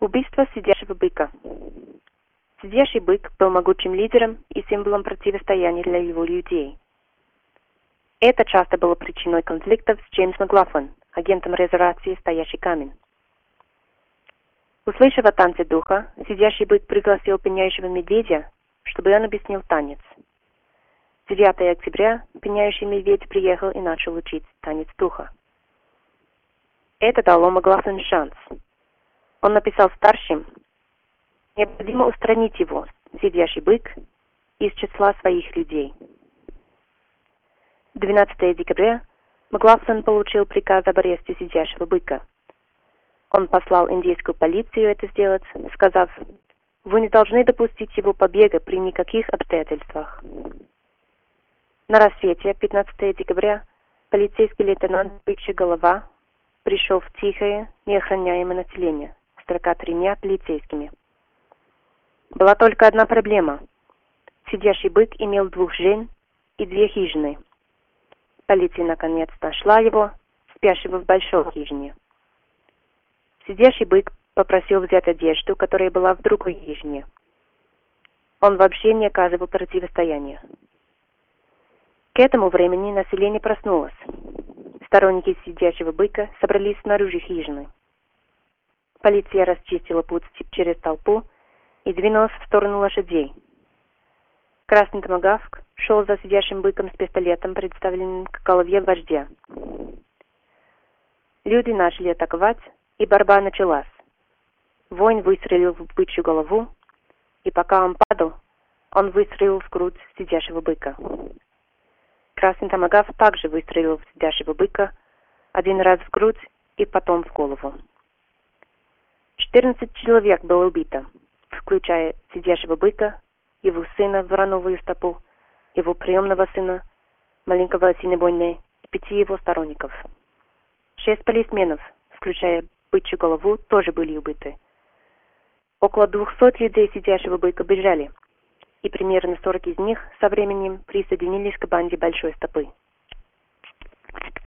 Убийство сидящего быка. Сидящий бык был могучим лидером и символом противостояния для его людей. Это часто было причиной конфликтов с Джеймсом Маклафлин, агентом резервации «Стоящий камень». Услышав о танце духа, сидящий бык пригласил пеняющего медведя, чтобы он объяснил танец. 9 октября пеняющий медведь приехал и начал учить танец духа. Это дало Маклафлин шанс. Он написал старшим: необходимо устранить его, сидящий бык, из числа своих людей. 12 декабря Маклафлин получил приказ об аресте сидящего быка. Он послал индейскую полицию это сделать, сказав: «Вы не должны допустить его побега при никаких обстоятельствах». На рассвете 15 декабря полицейский лейтенант Бычья Голова пришел в тихое, неохраняемое население с 43 полицейскими. Была только одна проблема. Сидящий бык имел 2 жен и 2 хижины. Полиция наконец нашла его, спящего в большой хижине. Сидящий бык попросил взять одежду, которая была в другой хижине. Он вообще не оказывал противостояния. К этому времени население проснулось. Сторонники сидящего быка собрались снаружи хижины. Полиция расчистила путь через толпу и двинулась в сторону лошадей. Красный томагавк шел за сидящим быком с пистолетом, представленным к голове вождя. Люди начали атаковать, и борьба началась. Воин выстрелил в бычью голову, и пока он падал, он выстрелил в грудь сидящего быка. Красный томагавк также выстрелил в сидящего быка 1 раз в грудь и потом в голову. 14 человек было убито, включая сидящего быка, его сына Вороновую стопу, его приемного сына, маленького Синебойне, и 5 его сторонников. 6 полисменов, включая бычью голову, тоже были убиты. Около 200 людей сидящего быка бежали, и примерно 40 из них со временем присоединились к банде Большой Стопы.